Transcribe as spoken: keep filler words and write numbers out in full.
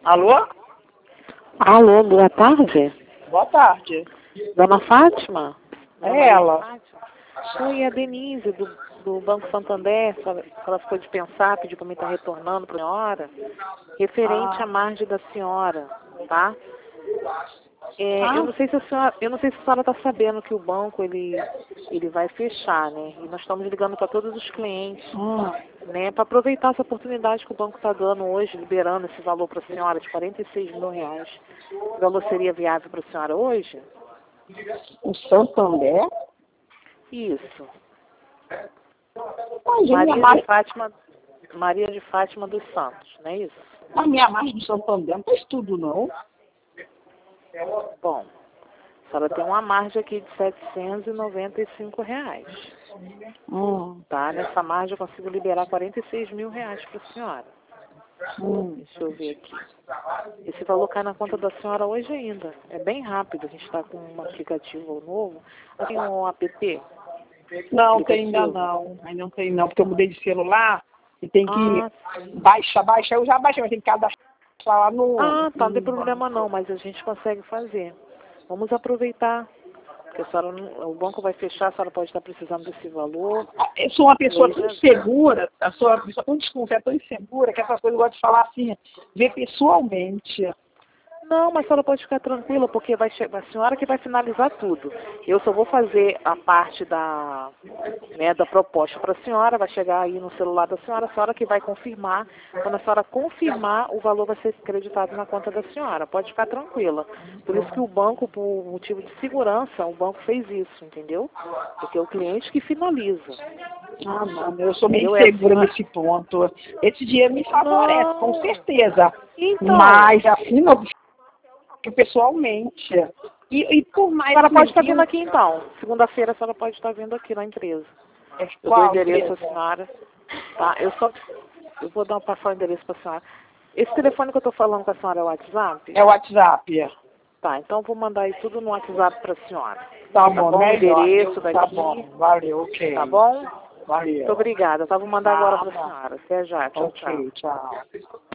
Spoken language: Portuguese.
Alô? Alô, boa tarde. Boa tarde. Dona Fátima? É ela. Fátima? Oi, é a Denise, do, do Banco Santander. Ela, ela ficou de pensar, pediu para mim estar retornando para a senhora. Referente Ah. à margem da senhora, tá? É, Ah. eu não sei se a senhora, eu não sei se a senhora está sabendo que o banco ele, ele vai fechar, né? E nós estamos ligando para todos os clientes, Hum. né? Para aproveitar essa oportunidade que o banco está dando hoje, liberando esse valor para a senhora de quarenta e seis mil reais. O valor seria viável para a senhora hoje? O Santander? Isso. Mas a minha Maria de margem, Fátima, Maria de Fátima dos Santos, não é isso? a minha margem do Santander não faz tudo, não. Bom, a senhora tem uma margem aqui de setecentos e noventa e cinco reais. Hum. Tá? Nessa margem eu consigo liberar quarenta e seis mil reais para a senhora. Hum. Deixa eu ver aqui. Esse valor cai na conta da senhora hoje ainda. É bem rápido. A gente está com um aplicativo novo. Tem um app? Não, tem ainda Aplicativo? não. Ainda não tem não, porque eu mudei de celular e tem que Ah, sim. baixar, baixar. Eu já baixei, mas tem que cadastrar lá no... Ah, tá. Não tem no problema não, mas a gente consegue fazer. Vamos aproveitar. Porque a senhora não, o banco vai fechar, a senhora pode estar precisando desse valor. Eu sou uma pessoa E aí tão já... insegura, eu sou uma pessoa tão desconfiada, tão insegura, que essas coisas eu gosto de falar assim, ver pessoalmente. Não, mas a senhora pode ficar tranquila, porque vai che- a senhora que vai finalizar tudo. Eu só vou fazer a parte da, né, da proposta para a senhora, vai chegar aí no celular da senhora, a senhora que vai confirmar. Quando a senhora confirmar, o valor vai ser creditado na conta da senhora. Pode ficar tranquila. Por isso que o banco, por motivo de segurança, o banco fez isso, entendeu? Porque é o cliente que finaliza. Ah, não, eu sou meio Entendeu? É a insegura senhora... nesse ponto. Esse dinheiro me favorece, com Não! certeza. Então, Mas assim, não, pessoalmente. E, e por a mais senhora pode estar que vindo eu... aqui então. Segunda-feira a senhora pode estar vindo aqui na empresa. É, Eu dou o qual endereço à empresa? senhora. Tá? Eu só. Eu vou dar passar o endereço para a senhora. Esse telefone que eu estou falando com a senhora é o WhatsApp? É o WhatsApp. Tá, então eu vou mandar aí tudo no WhatsApp para a senhora. Tá Tá bom, bom? O melhor. endereço Eu, tá daqui. bom, valeu, ok. Tá bom? Muito Valeu. obrigada. Tá, vou mandar agora para a Nada. senhora. Até já. Tchau, tchau. Ok, tchau.